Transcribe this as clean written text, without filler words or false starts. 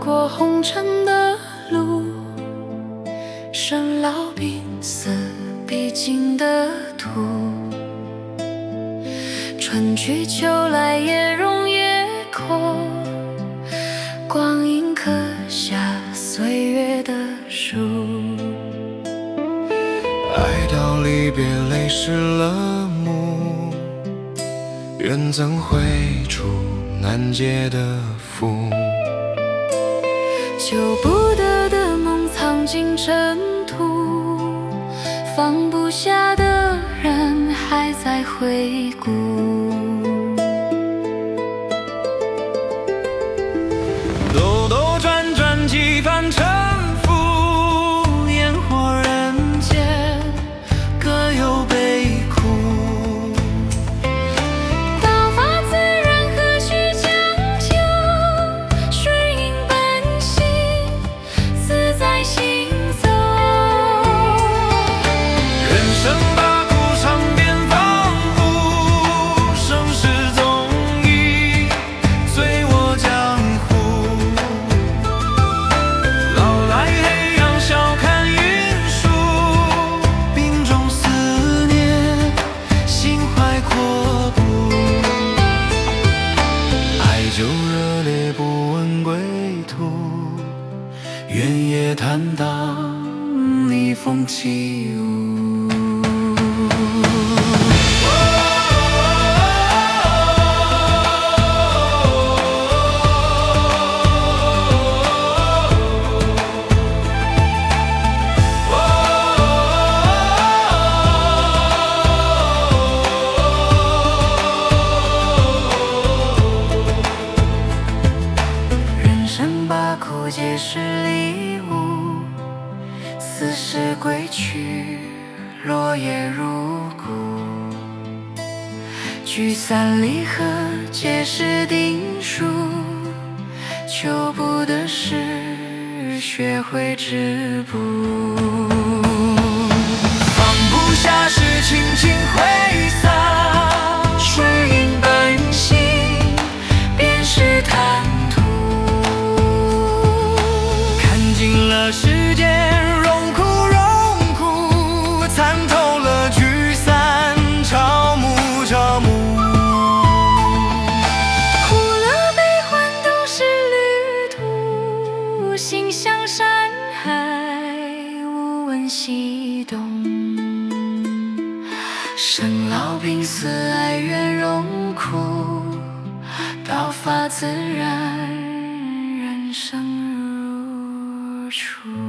过红尘的路，生老病死必经的途。春去秋来，叶荣叶阔，光阴刻下岁月的书。 爱到离别，泪湿了目，缘怎会出难解的负？ 救不得的梦藏进尘土，放不下的人还在回顾。 兜兜转转几番沉浮，烟火人间各有悲苦。 道法自然，何须将就？顺应本性，自在行走。 人生把苦尝遍芳华，盛世纵意醉我江湖。老来黑阳笑看云舒，病中思念心怀阔步。爱就热烈不问归途，原野坦荡逆风起舞。 人生把苦皆是礼物，似是归去，落叶如故。聚散离合皆是定数，求不得时，学会止步。 放不下时，轻轻挥洒， 顺应本性，便是坦途。 看尽了世间荣枯荣苦，参透了聚散朝暮朝暮。 苦乐悲欢都是旅途，心向山海，无问西东。生老病死，哀怨荣苦，道法自然，人生如初。